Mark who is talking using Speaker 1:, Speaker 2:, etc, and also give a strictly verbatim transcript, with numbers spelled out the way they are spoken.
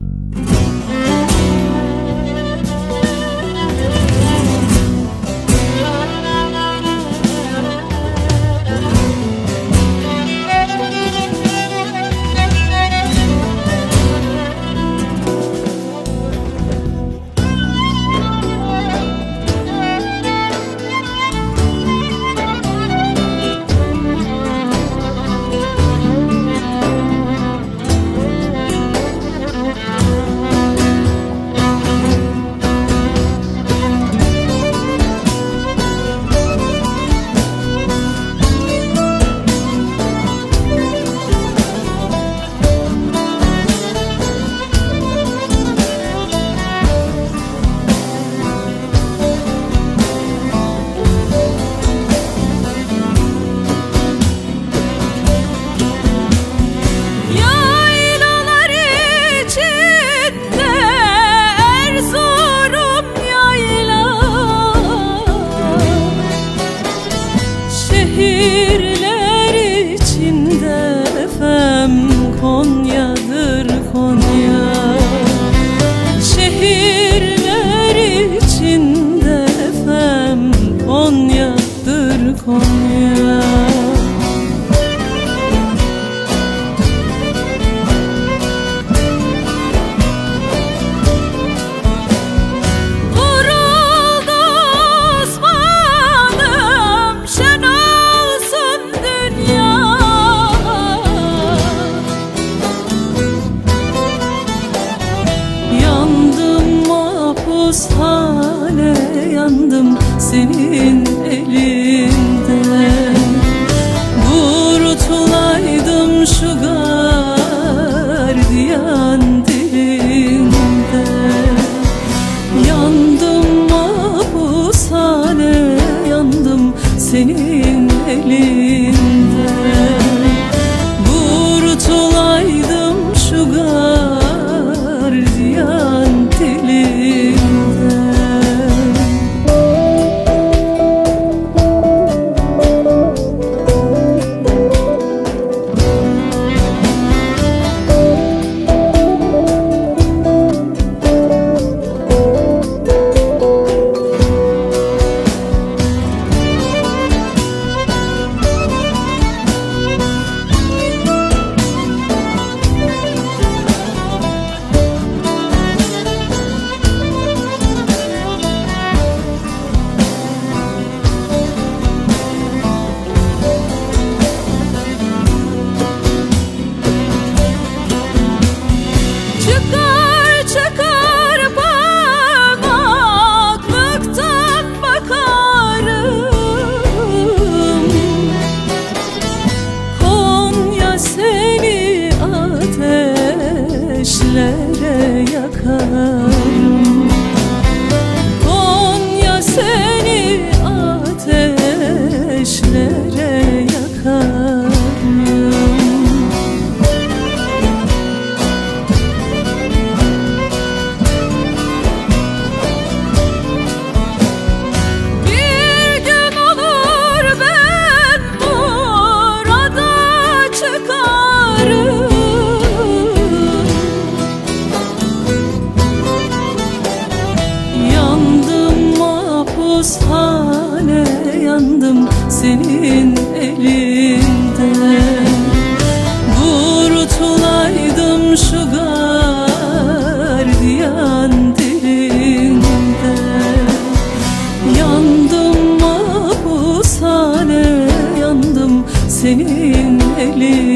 Speaker 1: Konya'dır Konya. Şehirler içinde efem Konya'dır Konya. Hale yandım senin elinden, kurtulaydım şu gardiyan dilinden. Yandım mahpus hale yandım senin elinden, kurtulaydım şu gardiyan dilinden. Ateşlere yakarım Konya, seni ateşlere yakarım. Bir gün olur ben burada çıkarım. Hale yandım senin elinden, kurtulaydım şu gardiyan dilinden. Yandım mahpus hale yandım senin elinden,